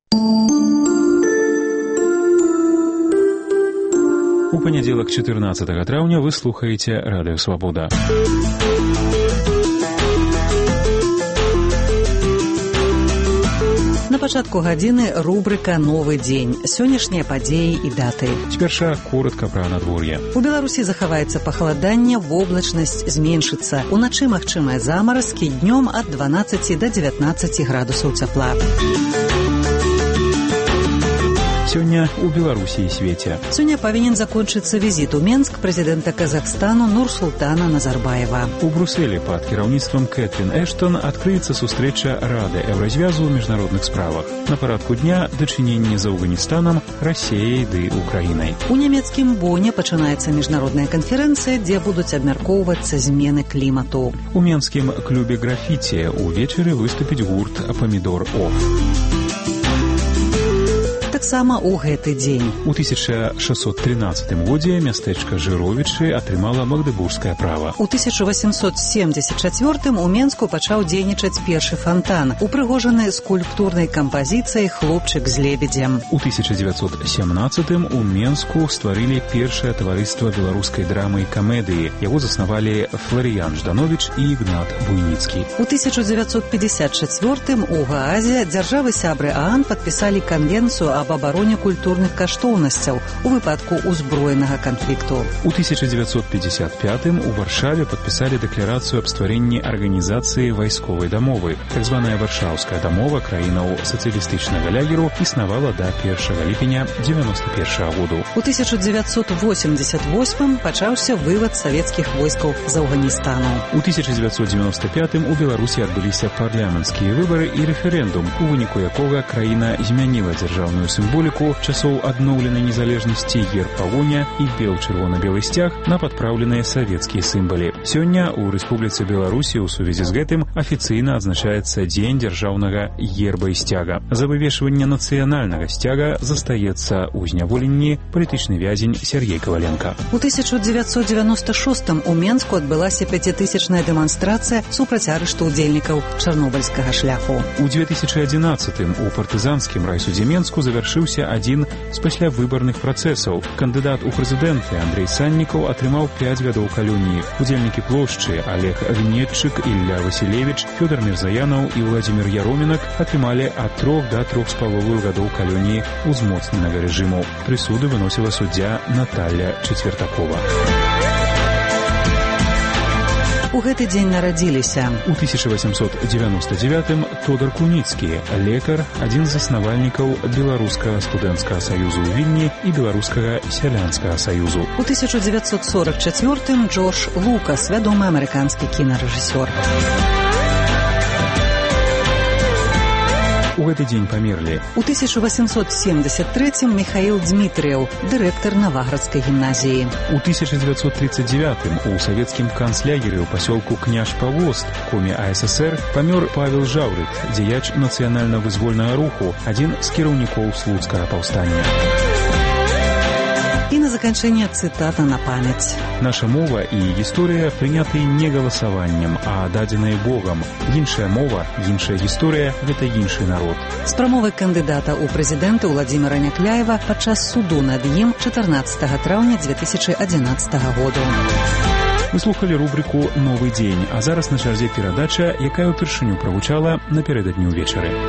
У панядзелак 14 траўня вы слухаеце Радыё Свабода. На пачатку гадзіны рубрыка «Новы дзень». Сённяшнія падзеі і даты. Спярша коротка пра надвор'е. У Беларусі захаваецца пахаладанне, воблачнасць зменшыцца. Уначы магчымыя замаразкі, днём ад 12 да 19 градусаў цяпла. Сёння у Беларусі і свеце. Сёння павінен закончыцца візіт у Менск прэзідэнта Казахстану Нурсултана Назарбаева. У Брусэлі пад кіраўніцтвам Кэтрін Эштон адкрыецца сустрэча Рады Еўразвязу ў міжнародных справах. На парадку дня дачыненні з Афганістанам, Расіяй ды Украінай. У нямецкім Боне пачынаецца міжнародная канферэнцыя, дзе будуць абмяркоўвацца змены клімату. У менскім клубе графіці увечары выступіць гурт «Памідор Оф». Таксама ў гэты дзень. У 1613 годзе мястэчка Жыровічы атрымала магдыбургскае права. У 1874 у Менску пачаў дзейнічаць першы фантан, упрыгожаны скульптурнай кампазіцыяй «Хлопчык з лебедзем». У 1917 у Менску стварылі першае таварыства беларускай драмы і камедыі. Яго заснавалі Фларыян Ждановіч і Ігнат Буйніцкі. У 1954 у Гаазе дзяржавы-сябры ААН падпісалі канвенцыю аб абароне культурных каштоўнасцяў у выпадку ўзброенага канфлікту. У 1955 у Варшаве падпісалі дэкларацыю аб стварэнні арганізацыі вайсковай дамовы. Так званая Варшаўская дамова краінаў сацыялістычнага лягеру існавала да 1 ліпеня 91 году. У 1988 пачаўся вывад савецкіх войскаў з Афганістану. У 1995 у Беларусі адбыліся парламенцкія выбары і рэферэндум, у выніку якога краіна змяніла дзяржаўную сімволіку часоў адноўленай незалежнасці герб пагоня і бел-чырвона-белы сцяг на падпраўленыя савецкія сімвалы. Сёння ў Рэспубліцы Беларусі ў сувязі з гэтым афіцыйна адзначаецца Дзень дзяржаўнага герба і сцяга. За вывешванне нацыянальнага сцяга застаецца ў зняволенні палітычны вязень Сергей Каваленко. У 1996 у Менску адбылася 5-тысячная дэманстрацыя супраць арышту ўдзельнікаў чарнобыльскага шляху. У 2011 у партызанскім райсудзе Менску завяршыўся адзін з паслявыбарных працэсаў. Кандыдат у прэзідэнты Андрэй Саннікаў атрымаў 5 гадоў калоніі. Удзельнікі плошчы Олег Гнетчык, Ілля Васілевіч, Фёдор Мірзаянаў і Владзімір Яромінак атрымалі ад 3 да 3,5 гадоў калоніі узмоцненага рэжыму. Прысуды выносіла суддзя Наталля Четвертакова. У гэты дзень нарадзіліся. У 1899 Тодар Куніцкі, лекар, адзін з заснавальнікаў Беларускага студэнцкага саюзу ў Вільні і Беларускага сялянскага саюзу. У 1944 Джордж Лукас, вядомы амерыканскі кінарэжысёр. У гэты дзень памерлі. У 1873 Міхаіл Дзмітрыеў, дырэктар Наваградскай гімназіі. У 1939 у савецкім канцлягеры ў пасёлку Княж-Павост, коме АССР, памёр Павел Жаўрык, дзеяч нацыянальна-вызвольнага руху, адзін з кіраўнікоў слуцкага паўстання. І на заканчэнне цытата на памяць. Наша мова і гісторыя прыняты не галасаваннем, а дадзеныя Богам. Іншая мова, іншая гісторыя – гэта іншы народ. З прамовай кандыдата ў прэзідэнты Владзіміра Някляева падчас суду над ім 14 траўня 2011 году. Мы слухалі рубрыку «Новы дзень», а зараз на чарзе перадача, якая ўпершыню прагучала напярэдадні ўвечары.